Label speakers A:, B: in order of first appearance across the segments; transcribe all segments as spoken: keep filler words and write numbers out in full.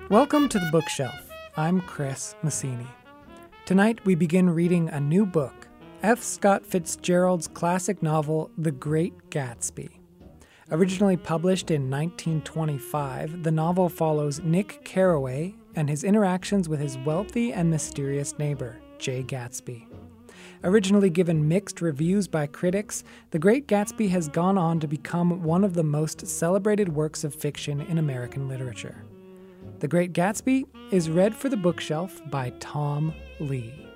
A: Welcome to the Bookshelf. I'm Chris Massini. Tonight we begin reading a new book, F. Scott Fitzgerald's classic novel, The Great Gatsby. Originally published in nineteen twenty-five, the novel follows Nick Carraway and his interactions with his wealthy and mysterious neighbor, Jay Gatsby. Originally given mixed reviews by critics, The Great Gatsby has gone on to become one of the most celebrated works of fiction in American literature. The Great Gatsby is read for the Bookshelf by Tom Lee.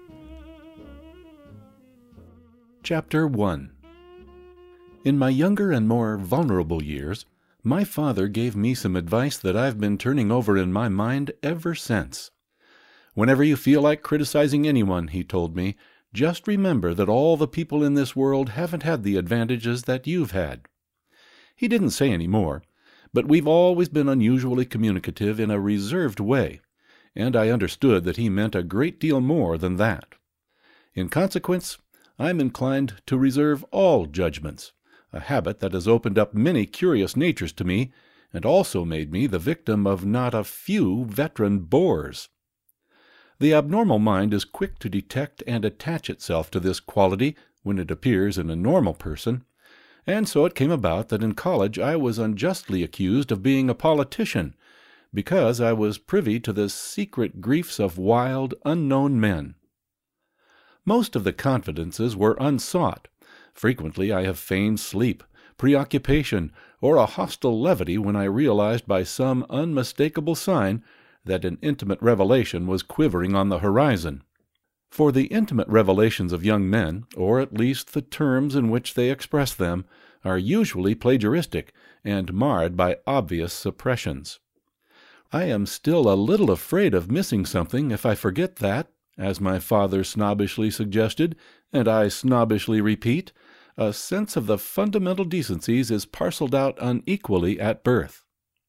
B: Chapter one. In my younger and more vulnerable years, my father gave me some advice that I've been turning over in my mind ever since. Whenever you feel like criticizing anyone, he told me, just remember that all the people in this world haven't had the advantages that you've had. He didn't say any more, but we've always been unusually communicative in a reserved way, and I understood that he meant a great deal more than that. In consequence, I'm inclined to reserve all judgments, a habit that has opened up many curious natures to me, and also made me the victim of not a few veteran bores. The abnormal mind is quick to detect and attach itself to this quality when it appears in a normal person, and so it came about that in college I was unjustly accused of being a politician, because I was privy to the secret griefs of wild, unknown men. Most of the confidences were unsought. Frequently I have feigned sleep, preoccupation, or a hostile levity when I realized by some unmistakable sign that an intimate revelation was quivering on the horizon. For the intimate revelations of young men, or at least the terms in which they express them, are usually plagiaristic and marred by obvious suppressions. I am still a little afraid of missing something if I forget that, as my father snobbishly suggested, and I snobbishly repeat, a sense of the fundamental decencies is parceled out unequally at birth.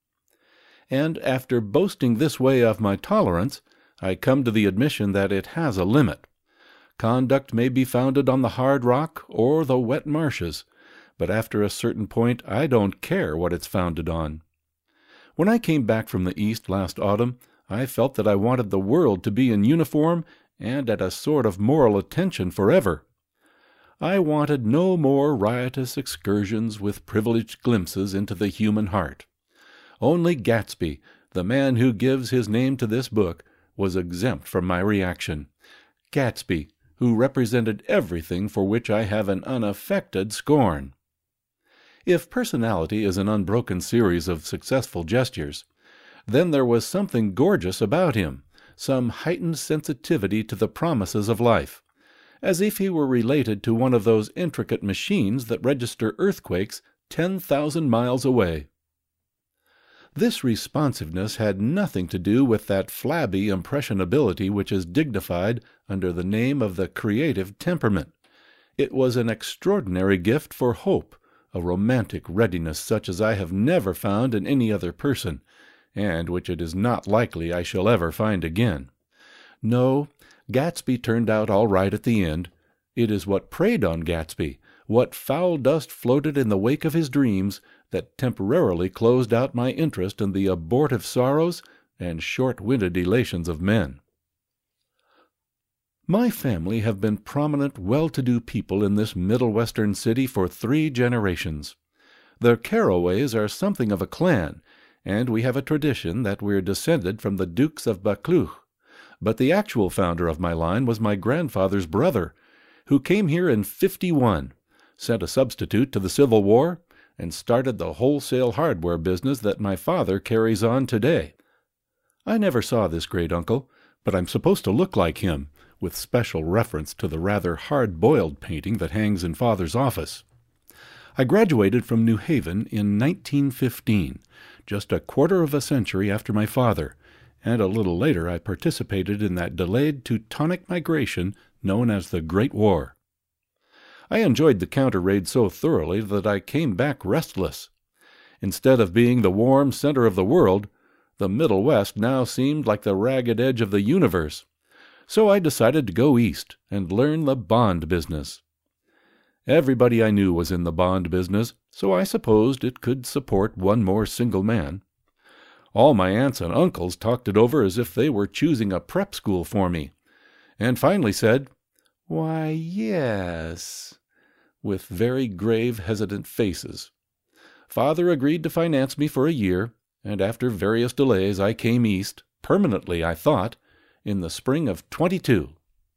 B: And after boasting this way of my tolerance, I come to the admission that it has a limit. Conduct may be founded on the hard rock or the wet marshes, but after a certain point I don't care what it's founded on. When I came back from the East last autumn, I felt that I wanted the world to be in uniform and at a sort of moral attention forever. I wanted no more riotous excursions with privileged glimpses into the human heart. Only Gatsby, the man who gives his name to this book, was exempt from my reaction. Gatsby, who represented everything for which I have an unaffected scorn. If personality is an unbroken series of successful gestures, then there was something gorgeous about him, some heightened sensitivity to the promises of life, as if he were related to one of those intricate machines that register earthquakes ten thousand miles away. This responsiveness had nothing to do with that flabby impressionability which is dignified under the name of the creative temperament. It was an extraordinary gift for hope, a romantic readiness such as I have never found in any other person, and which it is not likely I shall ever find again. No, Gatsby turned out all right at the end. It is what preyed on Gatsby, what foul dust floated in the wake of his dreams, that temporarily closed out my interest in the abortive sorrows and short-winded elations of men. My family have been prominent, well-to-do people in this Middle Western city for three generations. The Carraways are something of a clan, and we have a tradition that we're descended from the Dukes of Buccleuch. But the actual founder of my line was my grandfather's brother, who came here in fifty-one, sent a substitute to the Civil War, and started the wholesale hardware business that my father carries on today. I never saw this great-uncle, but I'm supposed to look like him, with special reference to the rather hard-boiled painting that hangs in Father's office. I graduated from New Haven in nineteen fifteen, just a quarter of a century after my father, and a little later I participated in that delayed Teutonic migration known as the Great War. I enjoyed the counter-raid so thoroughly that I came back restless. Instead of being the warm center of the world, the Middle West now seemed like the ragged edge of the universe. So I decided to go east and learn the bond business. Everybody I knew was in the bond business, so I supposed it could support one more single man. All my aunts and uncles talked it over as if they were choosing a prep school for me, and finally said, "Why, yes," with very grave, hesitant faces. Father agreed to finance me for a year, and after various delays I came east, permanently I thought, in the spring of twenty-two.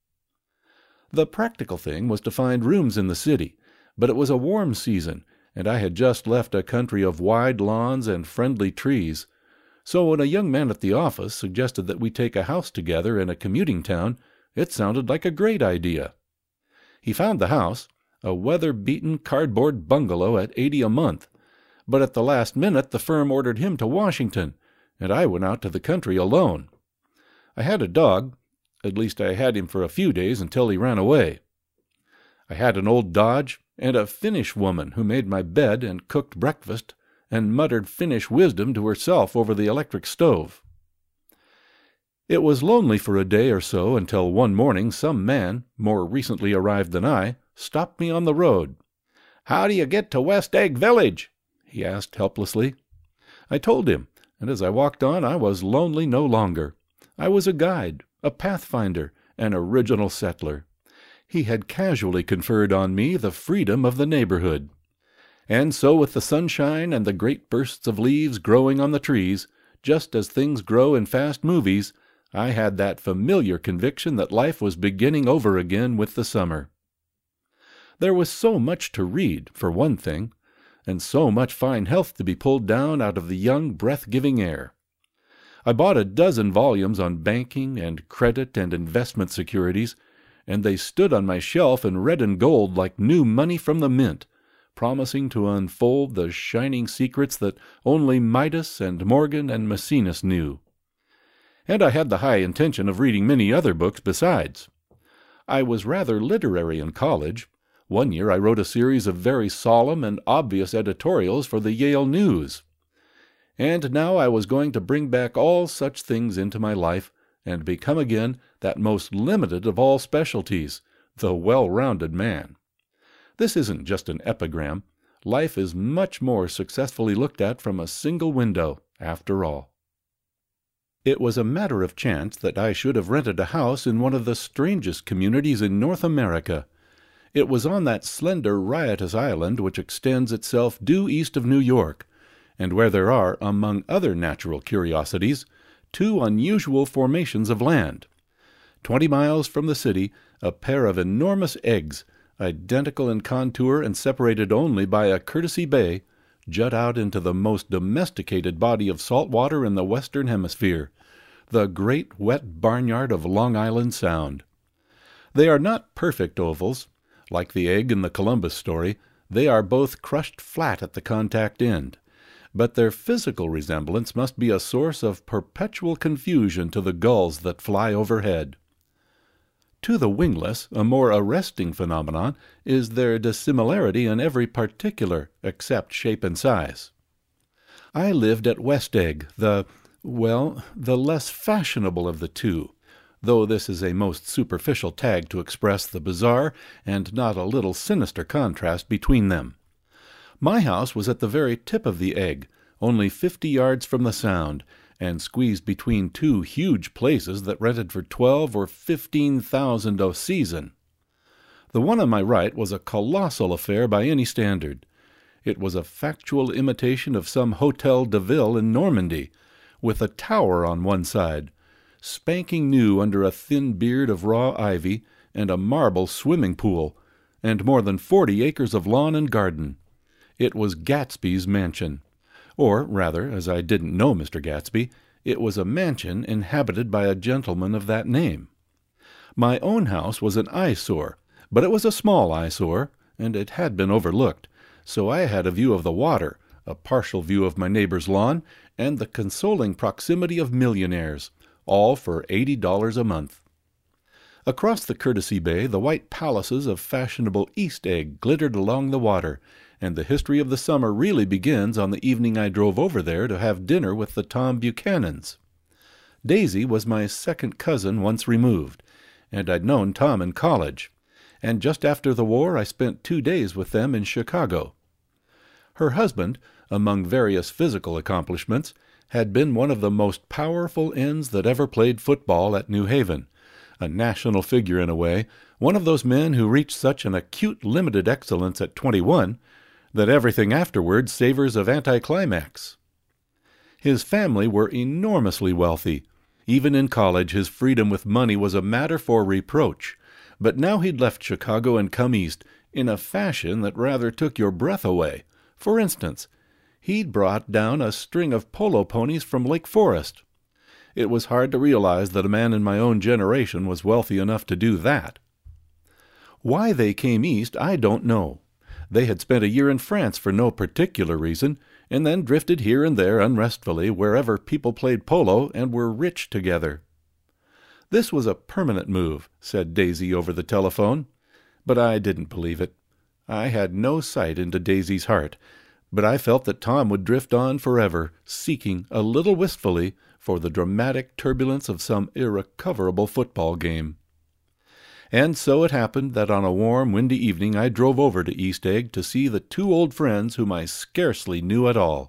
B: The practical thing was to find rooms in the city, but it was a warm season, and I had just left a country of wide lawns and friendly trees. So when a young man at the office suggested that we take a house together in a commuting town, it sounded like a great idea. He found the house, a weather-beaten cardboard bungalow at eighty a month, but at the last minute the firm ordered him to Washington, and I went out to the country alone. I had a dog, at least I had him for a few days until he ran away. I had an old Dodge and a Finnish woman who made my bed and cooked breakfast and muttered Finnish wisdom to herself over the electric stove. It was lonely for a day or so until one morning some man, more recently arrived than I, stopped me on the road. "How do you get to West Egg Village?" he asked helplessly. I told him, and as I walked on I was lonely no longer. I was a guide, a pathfinder, an original settler. He had casually conferred on me the freedom of the neighborhood. And so with the sunshine and the great bursts of leaves growing on the trees, just as things grow in fast movies, I had that familiar conviction that life was beginning over again with the summer. There was so much to read, for one thing, and so much fine health to be pulled down out of the young, breath-giving air. I bought a dozen volumes on banking and credit and investment securities, and they stood on my shelf in red and gold like new money from the mint, promising to unfold the shining secrets that only Midas and Morgan and Maecenas knew. And I had the high intention of reading many other books besides. I was rather literary in college. One year I wrote a series of very solemn and obvious editorials for the Yale News. And now I was going to bring back all such things into my life and become again that most limited of all specialties, the well-rounded man. This isn't just an epigram. Life is much more successfully looked at from a single window, after all. It was a matter of chance that I should have rented a house in one of the strangest communities in North America. It was on that slender, riotous island which extends itself due east of New York, and where there are, among other natural curiosities, two unusual formations of land. Twenty miles from the city, a pair of enormous eggs, identical in contour and separated only by a Courtesy Bay, jut out into the most domesticated body of salt water in the Western Hemisphere, the great wet barnyard of Long Island Sound. They are not perfect ovals. Like the egg in the Columbus story, they are both crushed flat at the contact end, but their physical resemblance must be a source of perpetual confusion to the gulls that fly overhead. To the wingless, a more arresting phenomenon is their dissimilarity in every particular except shape and size. I lived at West Egg, the, well, the less fashionable of the two, though this is a most superficial tag to express the bizarre and not a little sinister contrast between them. My house was at the very tip of the egg, only fifty yards from the Sound, and squeezed between two huge places that rented for twelve or fifteen thousand a season. The one on my right was a colossal affair by any standard. It was a factual imitation of some Hotel de Ville in Normandy, with a tower on one side, spanking new under a thin beard of raw ivy, and a marble swimming pool, and more than forty acres of lawn and garden. It was Gatsby's mansion. Or, rather, as I didn't know Mister Gatsby, it was a mansion inhabited by a gentleman of that name. My own house was an eyesore, but it was a small eyesore, and it had been overlooked, so I had a view of the water, a partial view of my neighbor's lawn, and the consoling proximity of millionaires, all for eighty dollars a month. Across the Courtesy Bay, the white palaces of fashionable East Egg glittered along the water, and the history of the summer really begins on the evening I drove over there to have dinner with the Tom Buchanans. Daisy was my second cousin once removed, and I'd known Tom in college, and just after the war I spent two days with them in Chicago. Her husband, among various physical accomplishments, had been one of the most powerful ends that ever played football at New Haven, a national figure in a way, one of those men who reached such an acute limited excellence at twenty-one that everything afterward savors of anticlimax. His family were enormously wealthy. Even in college, his freedom with money was a matter for reproach, but now he'd left Chicago and come east in a fashion that rather took your breath away. For instance, he'd brought down a string of polo ponies from Lake Forest. It was hard to realize that a man in my own generation was wealthy enough to do that. Why they came east, I don't know. They had spent a year in France for no particular reason, and then drifted here and there unrestfully wherever people played polo and were rich together. This was a permanent move, said Daisy over the telephone, but I didn't believe it. I had no sight into Daisy's heart, but I felt that Tom would drift on forever, seeking, a little wistfully, for the dramatic turbulence of some irrecoverable football game. And so it happened that on a warm, windy evening I drove over to East Egg to see the two old friends whom I scarcely knew at all.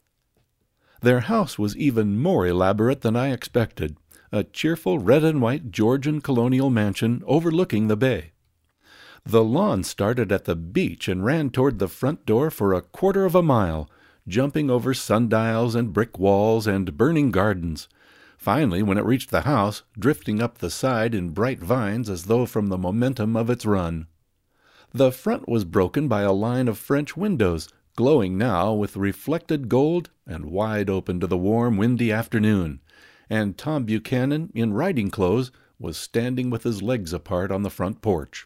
B: Their house was even more elaborate than I expected, a cheerful red-and-white Georgian colonial mansion overlooking the bay. The lawn started at the beach and ran toward the front door for a quarter of a mile, jumping over sundials and brick walls and burning gardens. Finally, when it reached the house, drifting up the side in bright vines as though from the momentum of its run. The front was broken by a line of French windows, glowing now with reflected gold and wide open to the warm, windy afternoon, and Tom Buchanan, in riding clothes, was standing with his legs apart on the front porch.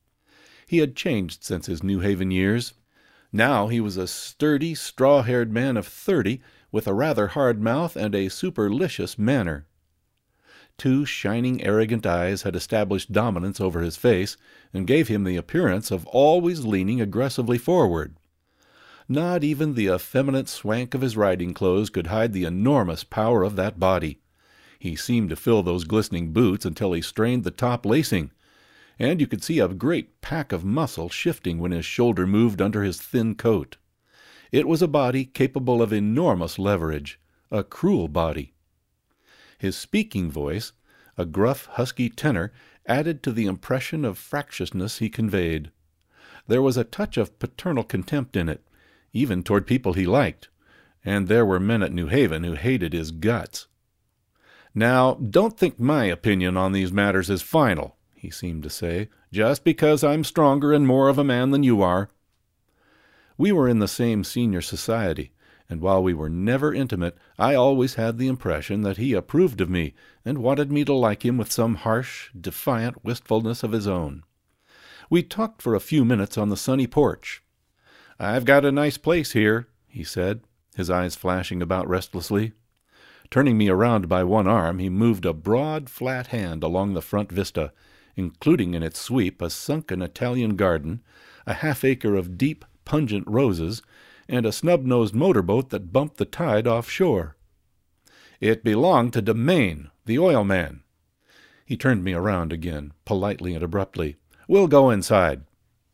B: He had changed since his New Haven years. Now he was a sturdy, straw-haired man of thirty, with a rather hard mouth and a supercilious manner. Two shining, arrogant eyes had established dominance over his face, and gave him the appearance of always leaning aggressively forward. Not even the effeminate swank of his riding clothes could hide the enormous power of that body. He seemed to fill those glistening boots until he strained the top lacing, and you could see a great pack of muscle shifting when his shoulder moved under his thin coat. It was a body capable of enormous leverage, a cruel body. His speaking voice, a gruff, husky tenor, added to the impression of fractiousness he conveyed. There was a touch of paternal contempt in it, even toward people he liked, and there were men at New Haven who hated his guts. "Now, don't think my opinion on these matters is final," he seemed to say, "just because I'm stronger and more of a man than you are." We were in the same senior society, and while we were never intimate, I always had the impression that he approved of me and wanted me to like him with some harsh, defiant wistfulness of his own. We talked for a few minutes on the sunny porch. "I've got a nice place here," he said, his eyes flashing about restlessly. Turning me around by one arm, he moved a broad, flat hand along the front vista, including in its sweep a sunken Italian garden, a half-acre of deep, pungent roses, and a snub-nosed motorboat that bumped the tide offshore. "It belonged to Domain, the oil man." He turned me around again, politely and abruptly. "We'll go inside."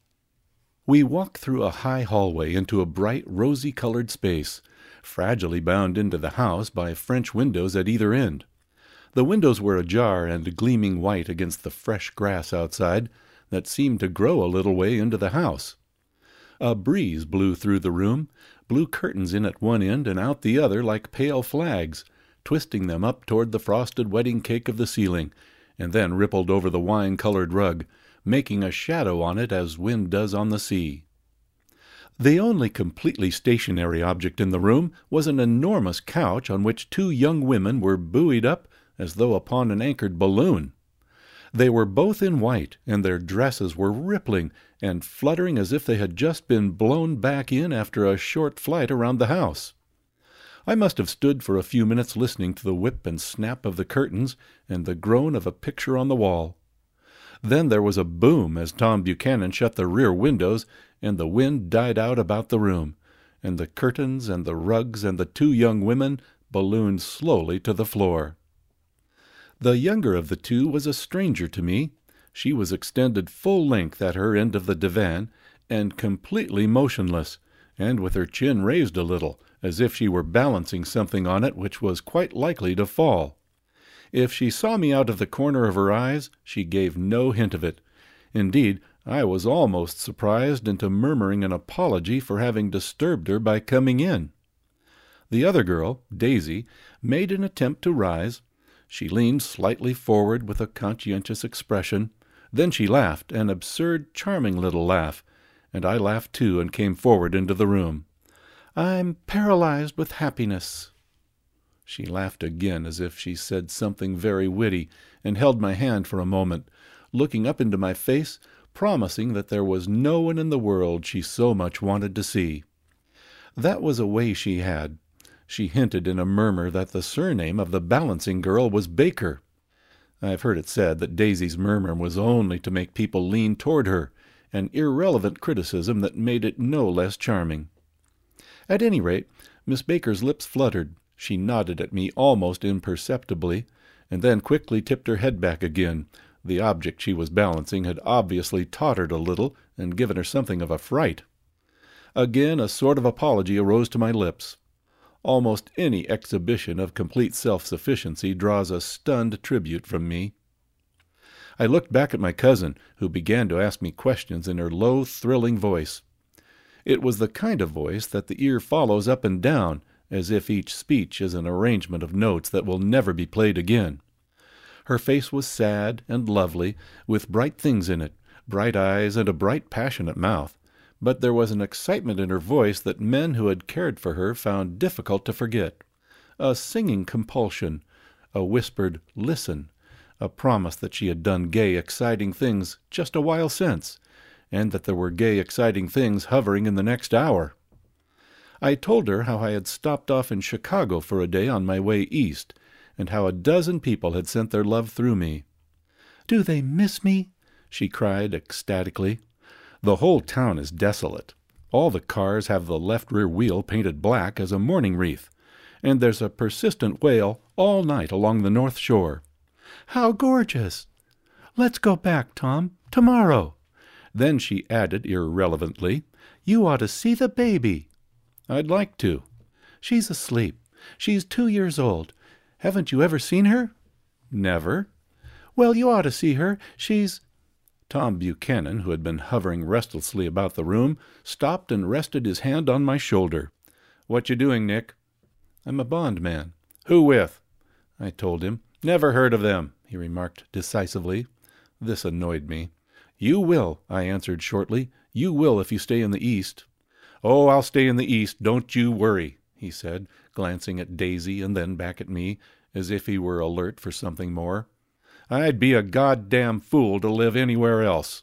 B: We walked through a high hallway into a bright, rosy-colored space, fragilely bound into the house by French windows at either end. The windows were ajar and gleaming white against the fresh grass outside that seemed to grow a little way into the house. A breeze blew through the room, blew curtains in at one end and out the other like pale flags, twisting them up toward the frosted wedding cake of the ceiling, and then rippled over the wine-colored rug, making a shadow on it as wind does on the sea. The only completely stationary object in the room was an enormous couch on which two young women were buoyed up as though upon an anchored balloon. They were both in white, and their dresses were rippling and fluttering as if they had just been blown back in after a short flight around the house. I must have stood for a few minutes listening to the whip and snap of the curtains and the groan of a picture on the wall. Then there was a boom as Tom Buchanan shut the rear windows, and the wind died out about the room, and the curtains and the rugs and the two young women ballooned slowly to the floor. The younger of the two was a stranger to me. She was extended full length at her end of the divan, and completely motionless, and with her chin raised a little, as if she were balancing something on it which was quite likely to fall. If she saw me out of the corner of her eyes, she gave no hint of it. Indeed, I was almost surprised into murmuring an apology for having disturbed her by coming in. The other girl, Daisy, made an attempt to rise. She leaned slightly forward with a conscientious expression. Then she laughed, an absurd, charming little laugh, and I laughed too and came forward into the room. "I'm paralyzed with happiness." She laughed again as if she said something very witty, and held my hand for a moment, looking up into my face, promising that there was no one in the world she so much wanted to see. That was a way she had. She hinted in a murmur that the surname of the balancing girl was Baker. I've heard it said that Daisy's murmur was only to make people lean toward her, an irrelevant criticism that made it no less charming. At any rate, Miss Baker's lips fluttered. She nodded at me almost imperceptibly, and then quickly tipped her head back again. The object she was balancing had obviously tottered a little and given her something of a fright. Again a sort of apology arose to my lips. Almost any exhibition of complete self-sufficiency draws a stunned tribute from me. I looked back at my cousin, who began to ask me questions in her low, thrilling voice. It was the kind of voice that the ear follows up and down, as if each speech is an arrangement of notes that will never be played again. Her face was sad and lovely, with bright things in it, bright eyes and a bright, passionate mouth. But there was an excitement in her voice that men who had cared for her found difficult to forget. A singing compulsion, a whispered "listen," a promise that she had done gay, exciting things just a while since, and that there were gay, exciting things hovering in the next hour. I told her how I had stopped off in Chicago for a day on my way east, and how a dozen people had sent their love through me. "Do they miss me?" she cried ecstatically. "The whole town is desolate. All the cars have the left rear wheel painted black as a mourning wreath, and there's a persistent wail all night along the North Shore." "How gorgeous! Let's go back, Tom, tomorrow." Then she added irrelevantly, "You ought to see the baby." "I'd like to." "She's asleep. She's two years old. Haven't you ever seen her?" "Never." "Well, you ought to see her. She's—" Tom Buchanan, who had been hovering restlessly about the room, stopped and rested his hand on my shoulder. "What you doing, Nick?" "I'm a bondman." "Who with?" I told him. "Never heard of them," he remarked decisively. This annoyed me. "You will," I answered shortly. "You will if you stay in the East." "Oh, I'll stay in the East, don't you worry," he said, glancing at Daisy and then back at me, as if he were alert for something more. "I'd be a goddamn fool to live anywhere else."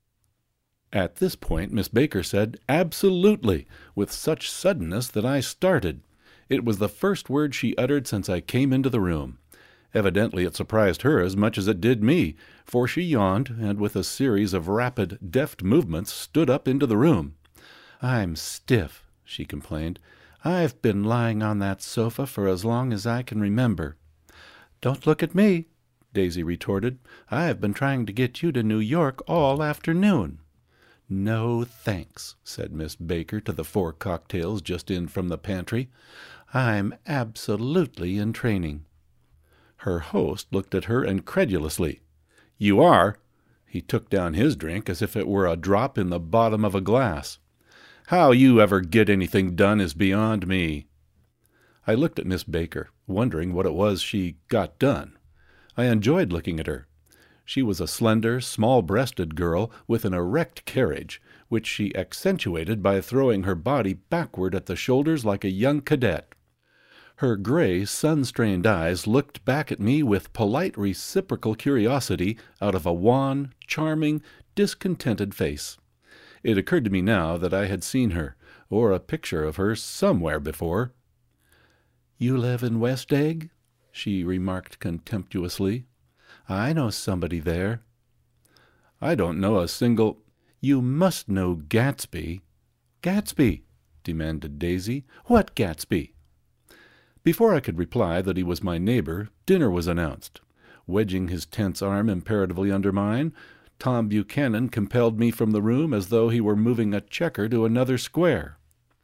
B: At this point Miss Baker said, "Absolutely," with such suddenness that I started. It was the first word she uttered since I came into the room. Evidently it surprised her as much as it did me, for she yawned, and with a series of rapid, deft movements stood up into the room. "I'm stiff," she complained. "I've been lying on that sofa for as long as I can remember." "Don't look at me," Daisy retorted. "I've been trying to get you to New York all afternoon." "No, thanks," said Miss Baker to the four cocktails just in from the pantry. "I'm absolutely in training." Her host looked at her incredulously. "You are?" He took down his drink as if it were a drop in the bottom of a glass. "How you ever get anything done is beyond me." I looked at Miss Baker, wondering what it was she got done. I enjoyed looking at her. She was a slender, small-breasted girl with an erect carriage, which she accentuated by throwing her body backward at the shoulders like a young cadet. Her gray, sun-strained eyes looked back at me with polite reciprocal curiosity out of a wan, charming, discontented face. It occurred to me now that I had seen her, or a picture of her, somewhere before. "You live in West Egg?" she remarked contemptuously. "I know somebody there." "I don't know a single—" "You must know Gatsby." "Gatsby?" demanded Daisy. "What Gatsby?" Before I could reply that he was my neighbor, dinner was announced. Wedging his tense arm imperatively under mine, Tom Buchanan compelled me from the room as though he were moving a checker to another square.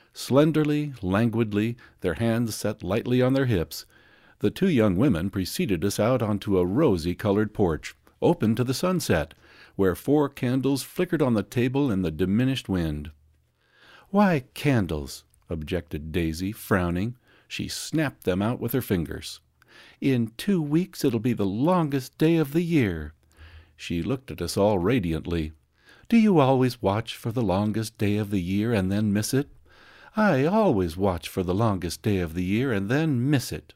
B: Slenderly, languidly, their hands set lightly on their hips, the two young women preceded us out onto a rosy-colored porch, open to the sunset, where four candles flickered on the table in the diminished wind. "Why candles?" objected Daisy, frowning. She snapped them out with her fingers. "In two weeks it'll be the longest day of the year." She looked at us all radiantly. "Do you always watch for the longest day of the year and then miss it? I always watch for the longest day of the year and then miss it."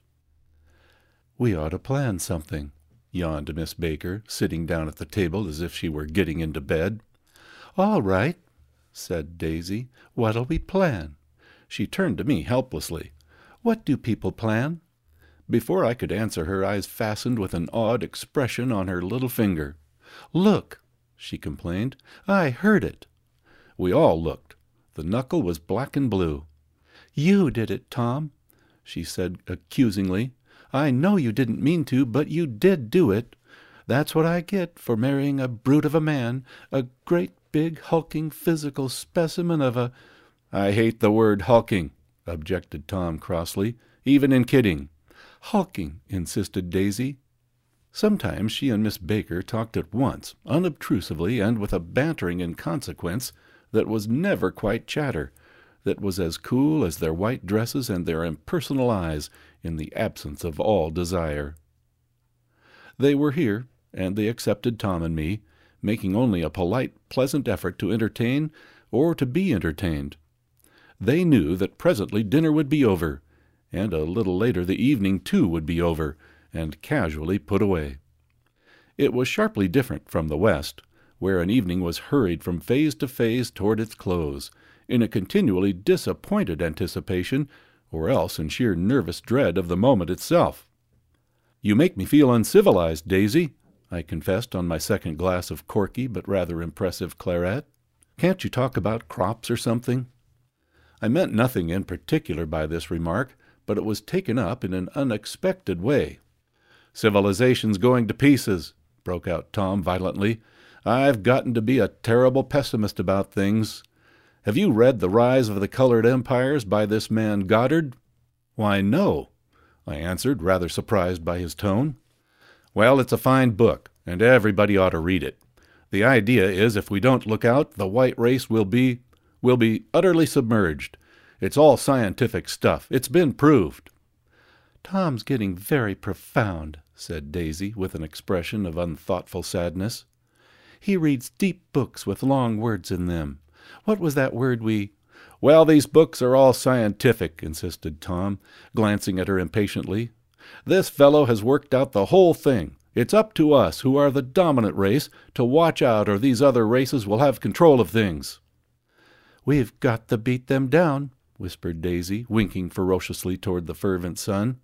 B: "We ought to plan something," yawned Miss Baker, sitting down at the table as if she were getting into bed. "All right," said Daisy. "What'll we plan?" She turned to me helplessly. "What do people plan?" Before I could answer, her eyes fastened with an odd expression on her little finger. "Look," she complained. "I heard it." We all looked. The knuckle was black and blue. "You did it, Tom," she said accusingly. "I know you didn't mean to, but you did do it. That's what I get for marrying a brute of a man, a great big hulking physical specimen of a—" "I hate the word hulking," objected Tom crossly, "even in kidding." "Hulking," insisted Daisy. Sometimes she and Miss Baker talked at once, unobtrusively and with a bantering inconsequence that was never quite chatter, that was as cool as their white dresses and their impersonal eyes in the absence of all desire. They were here, and they accepted Tom and me, making only a polite, pleasant effort to entertain or to be entertained. They knew that presently dinner would be over, and a little later the evening too would be over, and casually put away. It was sharply different from the West, where an evening was hurried from phase to phase toward its close, in a continually disappointed anticipation, or else in sheer nervous dread of the moment itself. "You make me feel uncivilized, Daisy," I confessed on my second glass of corky but rather impressive claret. "Can't you talk about crops or something?" I meant nothing in particular by this remark, but it was taken up in an unexpected way. "Civilization's going to pieces," broke out Tom violently. "I've gotten to be a terrible pessimist about things. Have you read The Rise of the Colored Empires by this man Goddard?" "Why, no," I answered, rather surprised by his tone. "Well, it's a fine book, and everybody ought to read it. The idea is if we don't look out, the white race will be, will be utterly submerged. It's all scientific stuff. It's been proved." "Tom's getting very profound," said Daisy, with an expression of unthoughtful sadness. "He reads deep books with long words in them. What was that word we—" "Well, these books are all scientific," insisted Tom, glancing at her impatiently. "This fellow has worked out the whole thing. It's up to us, who are the dominant race, to watch out or these other races will have control of things." "We've got to beat them down," whispered Daisy, winking ferociously toward the fervent sun.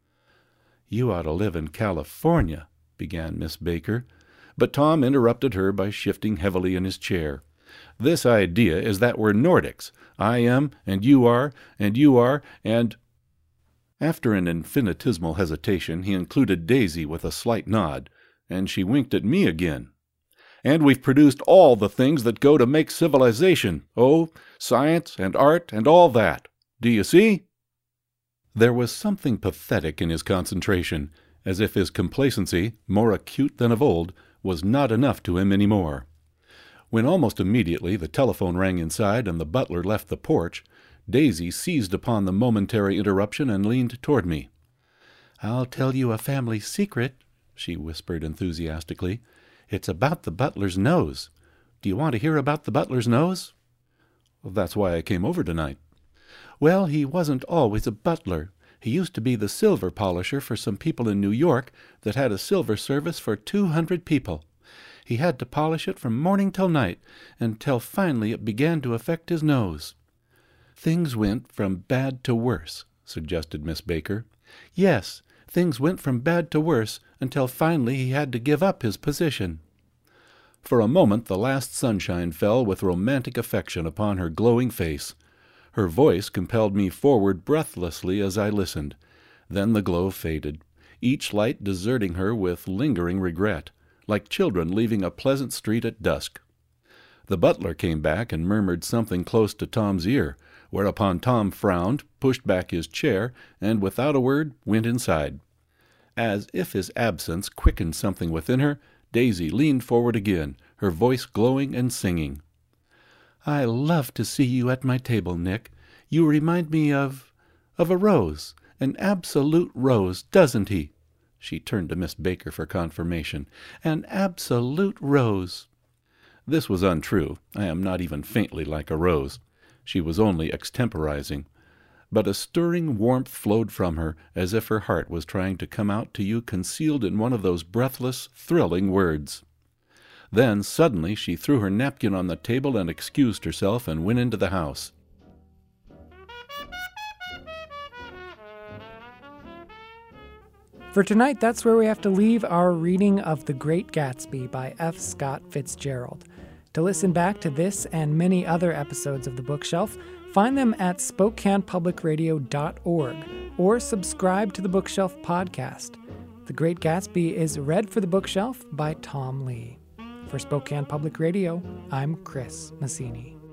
B: "You ought to live in California," began Miss Baker, but Tom interrupted her by shifting heavily in his chair. "This idea is that we're Nordics. I am, and you are, and you are, and—" After an infinitesimal hesitation, he included Daisy with a slight nod, and she winked at me again. "And we've produced all the things that go to make civilization. Oh, science and art and all that. Do you see?" There was something pathetic in his concentration, as if his complacency, more acute than of old, was not enough to him any more. When almost immediately the telephone rang inside and the butler left the porch, Daisy seized upon the momentary interruption and leaned toward me. "I'll tell you a family secret," she whispered enthusiastically. "It's about the butler's nose. Do you want to hear about the butler's nose?" "That's why I came over tonight." "Well, he wasn't always a butler. He used to be the silver polisher for some people in New York that had a silver service for two hundred people. He had to polish it from morning till night, until finally it began to affect his nose." "Things went from bad to worse," suggested Miss Baker. "Yes, things went from bad to worse until finally he had to give up his position." For a moment the last sunshine fell with romantic affection upon her glowing face. Her voice compelled me forward breathlessly as I listened. Then the glow faded, each light deserting her with lingering regret, like children leaving a pleasant street at dusk. The butler came back and murmured something close to Tom's ear, whereupon Tom frowned, pushed back his chair, and without a word went inside. As if his absence quickened something within her, Daisy leaned forward again, her voice glowing and singing. "I love to see you at my table, Nick. You remind me of... of a rose, an absolute rose, doesn't he?" She turned to Miss Baker for confirmation. "An absolute rose." This was untrue. I am not even faintly like a rose. She was only extemporizing. But a stirring warmth flowed from her, as if her heart was trying to come out to you concealed in one of those breathless, thrilling words. Then, suddenly, she threw her napkin on the table and excused herself and went into the house.
A: For tonight, that's where we have to leave our reading of The Great Gatsby by F. Scott Fitzgerald. To listen back to this and many other episodes of The Bookshelf, find them at spokane public radio dot org or subscribe to the Bookshelf podcast. The Great Gatsby is read for The Bookshelf by Tom Lee. For Spokane Public Radio, I'm Chris Massini.